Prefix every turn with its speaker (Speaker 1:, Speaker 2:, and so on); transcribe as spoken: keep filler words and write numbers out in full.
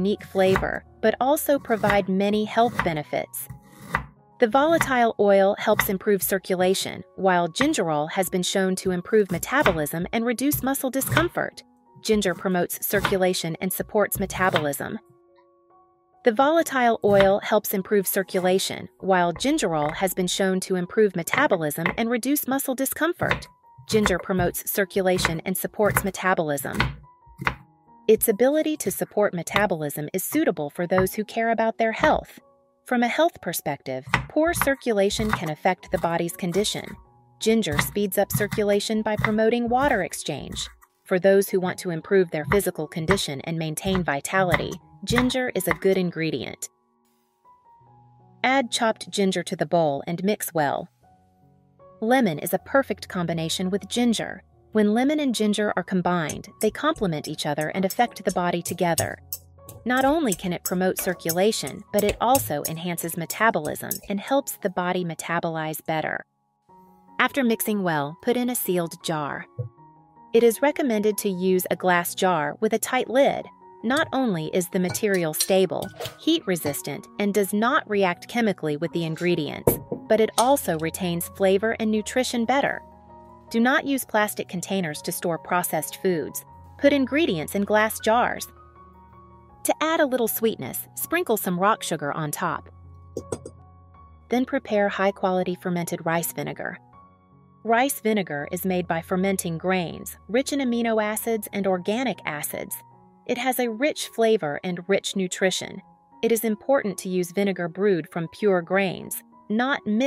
Speaker 1: unique flavor, but also provide many health benefits. The volatile oil helps improve circulation, while gingerol has been shown to improve metabolism and reduce muscle discomfort. Ginger promotes circulation and supports metabolism. The volatile oil helps improve circulation, while gingerol has been shown to improve metabolism and reduce muscle discomfort. Ginger promotes circulation and supports metabolism. Its ability to support metabolism is suitable for those who care about their health. From a health perspective, poor circulation can affect the body's condition. Ginger speeds up circulation by promoting water exchange. For those who want to improve their physical condition and maintain vitality, ginger is a good ingredient. Add chopped ginger to the bowl and mix well. Lemon is a perfect combination with ginger. When lemon and ginger are combined, they complement each other and affect the body together. Not only can it promote circulation, but it also enhances metabolism and helps the body metabolize better. After mixing well, put in a sealed jar. It is recommended to use a glass jar with a tight lid. Not only is the material stable, heat-resistant, and does not react chemically with the ingredients, but it also retains flavor and nutrition better. Do not use plastic containers to store processed foods. Put ingredients in glass jars. To add a little sweetness, sprinkle some rock sugar on top. Then prepare high-quality fermented rice vinegar. Rice vinegar is made by fermenting grains, rich in amino acids and organic acids. It has a rich flavor and rich nutrition. It is important to use vinegar brewed from pure grains, not mixed